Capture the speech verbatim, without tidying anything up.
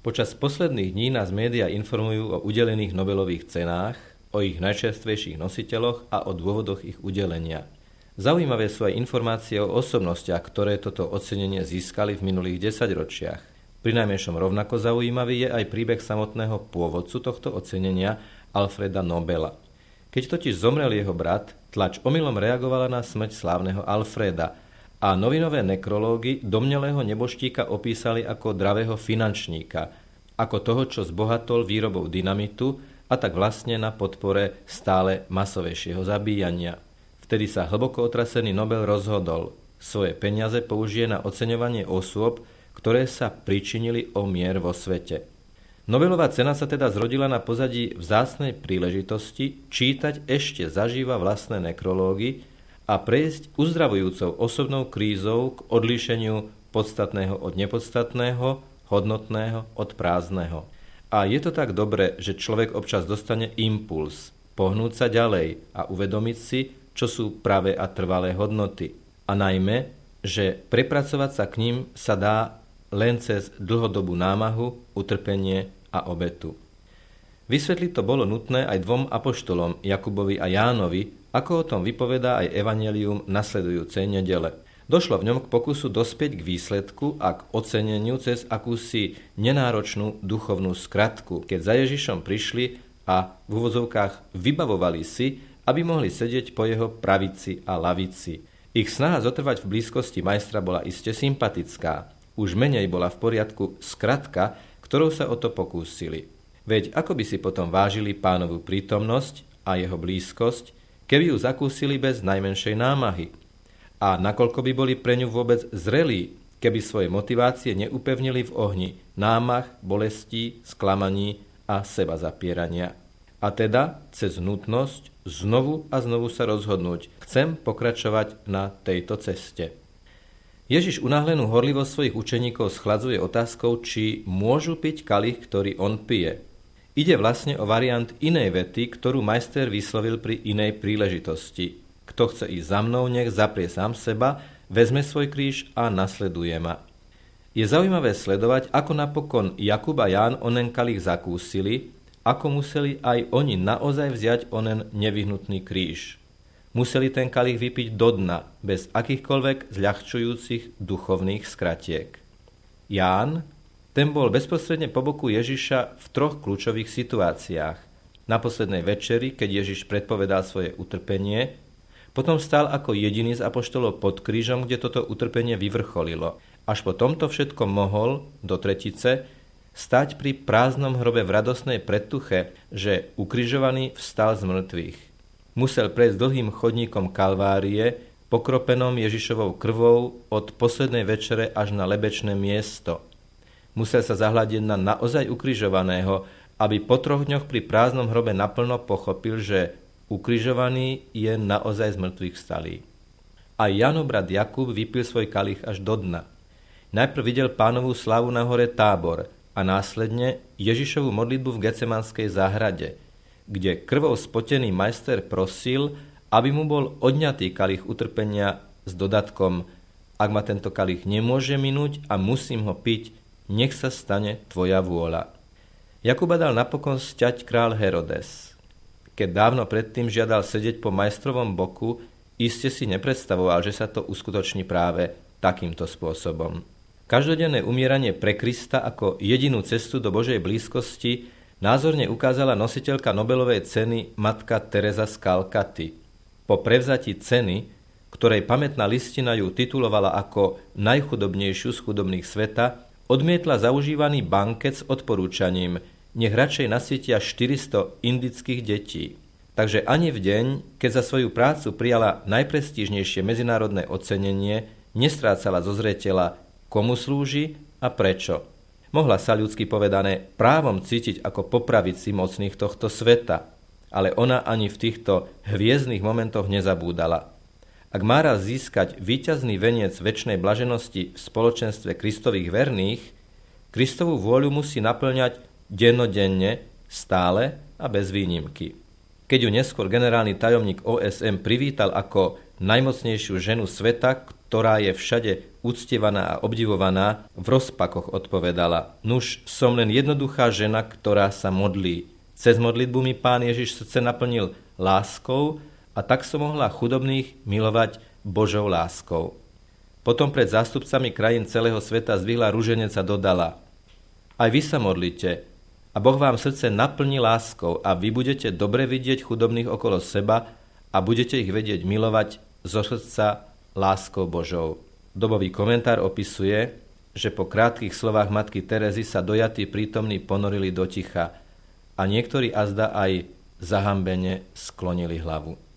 Počas posledných dní nás médiá informujú o udelených Nobelových cenách, o ich najčerstvejších nositeľoch a o dôvodoch ich udelenia. Zaujímavé sú aj informácie o osobnostiach, ktoré toto ocenenie získali v minulých desaťročiach. Prinajmenšom rovnako zaujímavý je aj príbeh samotného pôvodcu tohto ocenenia, Alfreda Nobela. Keď totiž zomrel jeho brat, tlač omylom reagovala na smrť slávneho Alfreda a novinové nekrológy domnelého neboštíka opísali ako dravého finančníka, ako toho, čo zbohatol výrobou dynamitu a tak vlastne na podpore stále masovejšieho zabíjania. Vtedy sa hlboko otrasený Nobel rozhodol, svoje peniaze použije na oceňovanie osôb, ktoré sa pričinili o mier vo svete. Nobelová cena sa teda zrodila na pozadí vzácnej príležitosti čítať ešte zažíva vlastné nekrológy a prejsť uzdravujúcou osobnou krízou k odlíšeniu podstatného od nepodstatného, hodnotného od prázdneho. A je to tak dobre, že človek občas dostane impuls pohnúť sa ďalej a uvedomiť si, čo sú pravé a trvalé hodnoty. A najmä, že prepracovať sa k ním sa dá len cez dlhodobú námahu, utrpenie a obetu. Vysvetliť to bolo nutné aj dvom apoštolom, Jakubovi a Jánovi, ako o tom vypovedá aj evanjelium nasledujúcej nedele. Došlo v ňom k pokusu dospieť k výsledku a k oceneniu cez akúsi nenáročnú duchovnú skratku, keď za Ježišom prišli a v úvodzovkách vybavovali si, aby mohli sedieť po jeho pravici a lavici. Ich snaha zotrvať v blízkosti majstra bola iste sympatická. Už menej bola v poriadku skratka, ktorou sa o to pokúsili. Veď ako by si potom vážili Pánovu prítomnosť a jeho blízkosť, keby ju zakúsili bez najmenšej námahy? A nakoľko by boli pre ňu vôbec zrelí, keby svoje motivácie neupevnili v ohni námah, bolestí, sklamaní a seba zapierania? A teda cez nutnosť znovu a znovu sa rozhodnúť, chcem pokračovať na tejto ceste. Ježiš unáhlenú horlivosť svojich učeníkov schladzuje otázkou, či môžu piť kalich, ktorý on pije. Ide vlastne o variant inej vety, ktorú majster vyslovil pri inej príležitosti. Kto chce ísť za mnou, nech zaprie sám seba, vezme svoj kríž a nasleduje ma. Je zaujímavé sledovať, ako napokon Jakub a Ján onen kalich zakúsili, ako museli aj oni naozaj vziať onen nevyhnutný kríž. Museli ten kalich vypiť do dna, bez akýchkoľvek zľahčujúcich duchovných skratiek. Ján, ten bol bezprostredne po boku Ježiša v troch kľúčových situáciách. Na poslednej večeri, keď Ježiš predpovedal svoje utrpenie, potom stál ako jediný z apoštolov pod krížom, kde toto utrpenie vyvrcholilo. Až po tomto všetkom mohol, do tretice, stať pri prázdnom hrobe v radosnej predtuche, že ukrižovaný vstal z mŕtvych. Musel prejsť dlhým chodníkom Kalvárie, pokropenom Ježišovou krvou od poslednej večere až na lebečné miesto. Musel sa zahľadiť na naozaj ukrižovaného, aby po troch dňoch pri prázdnom hrobe naplno pochopil, že ukrižovaný je naozaj z mŕtvych vstalý. A Jánov brat Jakub vypil svoj kalich až do dna. Najprv videl Pánovú slávu na hore Tábor a následne Ježišovu modlitbu v Getsemanskej záhrade, kde krvou spotený majster prosil, aby mu bol odňatý kalich utrpenia s dodatkom: ak ma tento kalich nemôže minúť a musím ho piť, nech sa stane tvoja vôľa. Jakuba dal napokon sťať král Herodes. Keď dávno predtým žiadal sedieť po majstrovom boku, iste si nepredstavoval, že sa to uskutoční práve takýmto spôsobom. Každodenné umieranie pre Krista ako jedinú cestu do Božej blízkosti názorne ukázala nositeľka Nobelovej ceny matka Teresa z Kalkaty. Po prevzatí ceny, ktorej pamätná listina ju titulovala ako najchudobnejšiu z chudobných sveta, odmietla zaužívaný banket s odporúčaním, nech radšej nasýtia štyristo indických detí. Takže ani v deň, keď za svoju prácu prijala najprestížnejšie medzinárodné ocenenie, nestrácala zo zreteľa, komu slúži a prečo. Mohla sa ľudsky povedané právom cítiť ako popravici mocných tohto sveta, ale ona ani v týchto hviezdnych momentoch nezabúdala. Ak má raz získať víťazný veniec večnej blaženosti v spoločenstve Kristových verných, Kristovú vôľu musí naplňať dennodenne, stále a bez výnimky. Keď ju neskôr generálny tajomník ó es em privítal ako najmocnejšiu ženu sveta, ktorá je všade uctievaná a obdivovaná, v rozpakoch odpovedala: Nuž, som len jednoduchá žena, ktorá sa modlí. Cez modlitbu mi Pán Ježiš srdce naplnil láskou a tak som mohla chudobných milovať Božou láskou. Potom pred zástupcami krajín celého sveta zdvihla ruženec a dodala: Aj vy sa modlite a Boh vám srdce naplní láskou a vy budete dobre vidieť chudobných okolo seba a budete ich vedieť milovať zo srdca láskou Božou. Dobový komentár opisuje, že po krátkych slovách matky Terezy sa dojatí prítomní ponorili do ticha a niektorí azda aj zahambene sklonili hlavu.